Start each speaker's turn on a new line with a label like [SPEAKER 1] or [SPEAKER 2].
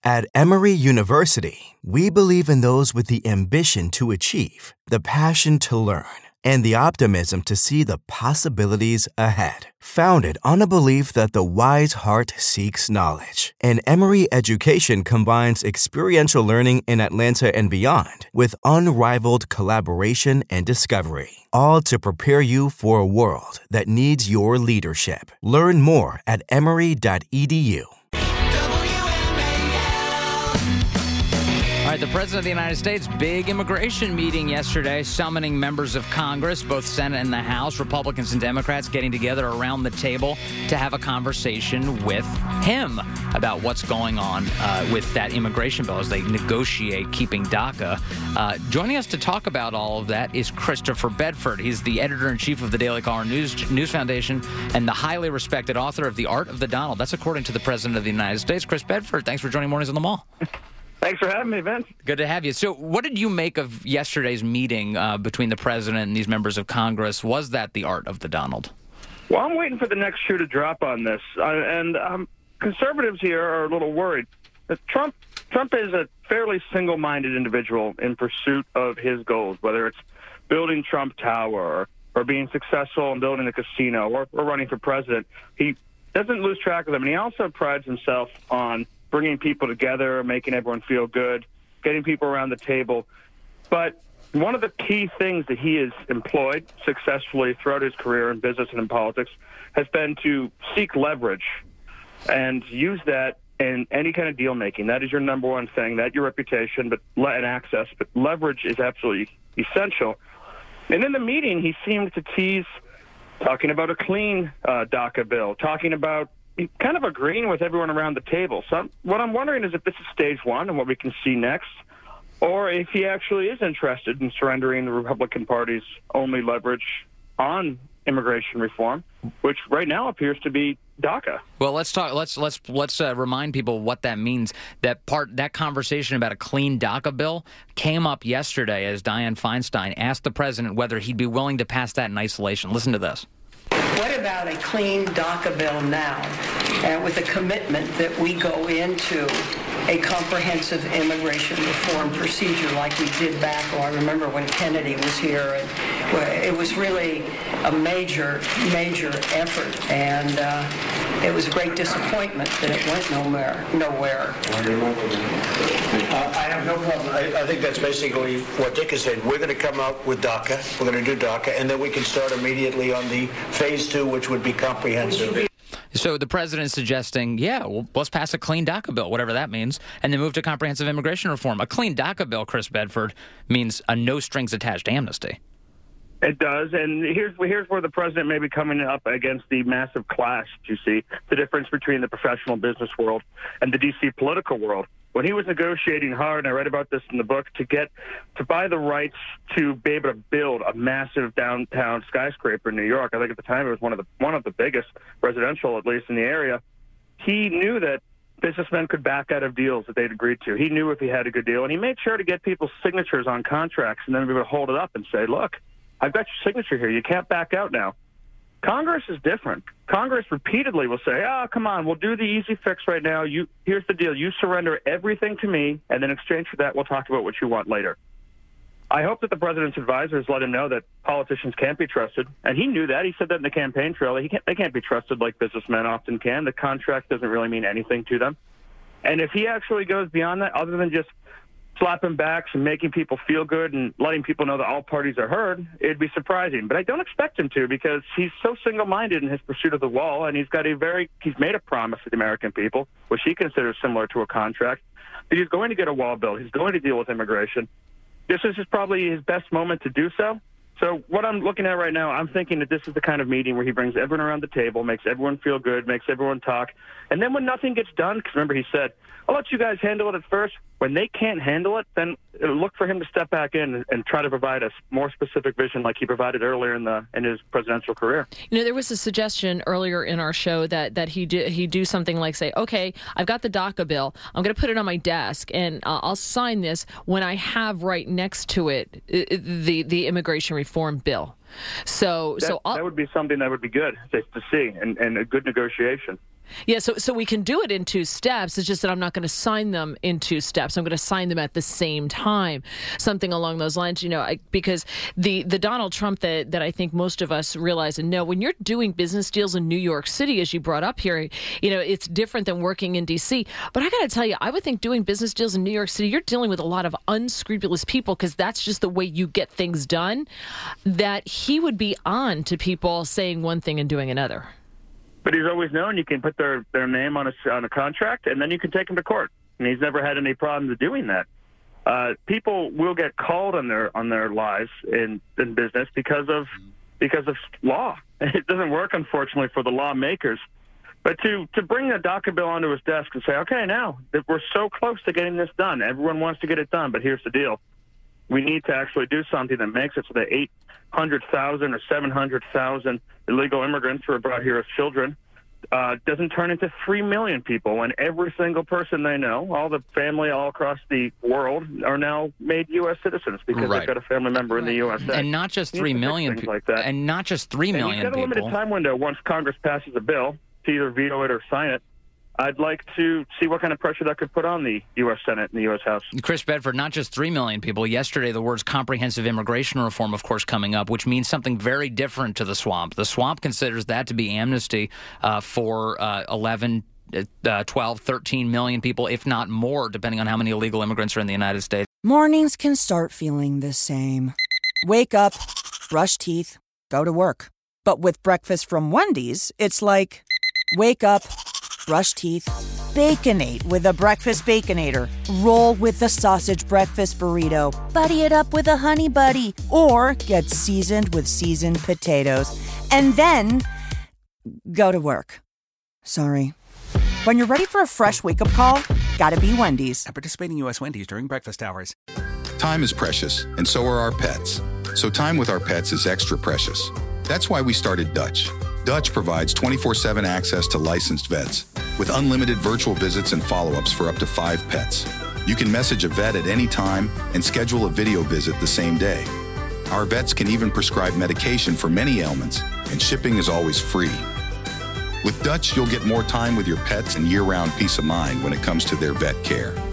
[SPEAKER 1] At Emory University, we believe in those with the ambition to achieve, the passion to learn, and the optimism to see the possibilities ahead. Founded on a belief that the wise heart seeks knowledge, and Emory education combines experiential learning in Atlanta and beyond with unrivaled collaboration and discovery, all to prepare you for a world that needs your leadership. Learn more at emory.edu.
[SPEAKER 2] All right, the President of the United States, big immigration meeting yesterday, summoning members of Congress, both Senate and the House, Republicans and Democrats getting together around the table to have a conversation with him about what's going on with that immigration bill as they negotiate keeping DACA. Joining us to talk about all of that is Christopher Bedford. He's the editor-in-chief of the Daily Caller News Foundation and the highly respected author of The Art of the Donald. That's according to the President of the United States. Chris Bedford, thanks for joining Mornings on the Mall.
[SPEAKER 3] Thanks for having me, Vince.
[SPEAKER 2] Good to have you. So what did you make of yesterday's meeting between the president and these members of Congress? Was that the art of the Donald?
[SPEAKER 3] Well, I'm waiting for the next shoe to drop on this. And conservatives here are a little worried. Trump is a fairly single-minded individual in pursuit of his goals, whether it's building Trump Tower or being successful in building a casino or running for president. He doesn't lose track of them. And he also prides himself on bringing people together, making everyone feel good, getting people around the table. But one of the key things that he has employed successfully throughout his career in business and in politics has been to seek leverage and use that in any kind of deal making. That is your number one thing, that your reputation and access. But leverage is absolutely essential. And in the meeting, he seemed to tease talking about a clean DACA bill, talking about kind of agreeing with everyone around the table. So what I'm wondering is if this is stage one and what we can see next, or if he actually is interested in surrendering the Republican Party's only leverage on immigration reform, which right now appears to be DACA.
[SPEAKER 2] Well, let's talk. Let's remind people what that means. That conversation about a clean DACA bill came up yesterday as Dianne Feinstein asked the president whether he'd be willing to pass that in isolation. Listen to this.
[SPEAKER 4] What about a clean DACA bill now, and with a commitment that we go into a comprehensive immigration reform procedure like we did back, I remember when Kennedy was here, and it was really a major effort, and it was a great disappointment that it went nowhere.
[SPEAKER 5] I have no problem. I think that's basically what Dick is saying. We're going to come out with DACA. We're going to do DACA, and then we can start immediately on the phase 2, which would be comprehensive.
[SPEAKER 2] So the president is suggesting, well, let's pass a clean DACA bill, whatever that means, and then move to comprehensive immigration reform. A clean DACA bill, Chris Bedford, means a no-strings-attached amnesty.
[SPEAKER 3] It does, and here's where the president may be coming up against the massive clash, you see, the difference between the professional business world and the D.C. political world. When he was negotiating hard, and I read about this in the book, to buy the rights to be able to build a massive downtown skyscraper in New York, I think at the time it was one of the biggest residential, at least in the area, he knew that businessmen could back out of deals that they'd agreed to. He knew if he had a good deal, and he made sure to get people's signatures on contracts and then be able to hold it up and say, look, I've got your signature here. You can't back out now. Congress is different. Congress repeatedly will say, come on, we'll do the easy fix right now. Here's the deal. You surrender everything to me, and in exchange for that, we'll talk about what you want later. I hope that the president's advisors let him know that politicians can't be trusted, and he knew that. He said that in the campaign trail. They can't be trusted like businessmen often can. The contract doesn't really mean anything to them. And if he actually goes beyond that, other than just slapping backs and making people feel good and letting people know that all parties are heard, it'd be surprising. But I don't expect him to, because he's so single-minded in his pursuit of the wall, and he's made a promise to the American people, which he considers similar to a contract, that he's going to get a wall built. He's going to deal with immigration. This is probably his best moment to do so. So what I'm looking at right now, I'm thinking that this is the kind of meeting where he brings everyone around the table, makes everyone feel good, makes everyone talk. And then when nothing gets done, because remember he said, I'll let you guys handle it at first. When they can't handle it, then look for him to step back in and try to provide a more specific vision like he provided earlier in his presidential career.
[SPEAKER 6] There was a suggestion earlier in our show that he do something like say, okay, I've got the DACA bill. I'm going to put it on my desk, and I'll sign this when I have right next to it the immigration reform bill. So
[SPEAKER 3] that would be something that would be good to see and a good negotiation.
[SPEAKER 6] Yeah, so we can do it in 2 steps. It's just that I'm not going to sign them in 2 steps. I'm going to sign them at the same time, something along those lines. Because the Donald Trump that I think most of us realize and know, when you're doing business deals in New York City, as you brought up here, it's different than working in D.C. But I got to tell you, I would think doing business deals in New York City, you're dealing with a lot of unscrupulous people because that's just the way you get things done, that he would be on to people saying one thing and doing another.
[SPEAKER 3] But he's always known you can put their name on a contract, and then you can take them to court. And he's never had any problems doing that. People will get called on their lives in business because of law. It doesn't work, unfortunately, for the lawmakers. But to bring a DACA bill onto his desk and say, okay, now that we're so close to getting this done, everyone wants to get it done, but here's the deal. We need to actually do something that makes it so that 800,000 or 700,000 illegal immigrants who are brought here as children doesn't turn into 3 million people when every single person they know, all the family all across the world, are now made U.S. citizens because they've got a family member in the USA.
[SPEAKER 2] And not just 3 million people. Like that. And not just 3 million people. You've got a limited
[SPEAKER 3] time window once Congress passes a bill to either veto it or sign it. I'd like to see what kind of pressure that could put on the U.S. Senate and the U.S. House.
[SPEAKER 2] Chris Bedford, not just 3 million people. Yesterday, the words comprehensive immigration reform, of course, coming up, which means something very different to the swamp. The swamp considers that to be amnesty for 11, 12, 13 million people, if not more, depending on how many illegal immigrants are in the United States.
[SPEAKER 7] Mornings can start feeling the same. Wake up, brush teeth, go to work. But with breakfast from Wendy's, it's like, wake up, brush teeth, Baconate with a breakfast Baconator. Roll with the sausage breakfast burrito. Buddy it up with a Honey Buddy. Or get seasoned with seasoned potatoes. And then go to work. Sorry. When you're ready for a fresh wake-up call, gotta be Wendy's.
[SPEAKER 8] At participating U.S. Wendy's during breakfast hours.
[SPEAKER 9] Time is precious, and so are our pets. So time with our pets is extra precious. That's why we started Dutch. Dutch provides 24/7 access to licensed vets with unlimited virtual visits and follow-ups for up to 5 pets. You can message a vet at any time and schedule a video visit the same day. Our vets can even prescribe medication for many ailments, and shipping is always free. With Dutch, you'll get more time with your pets and year-round peace of mind when it comes to their vet care.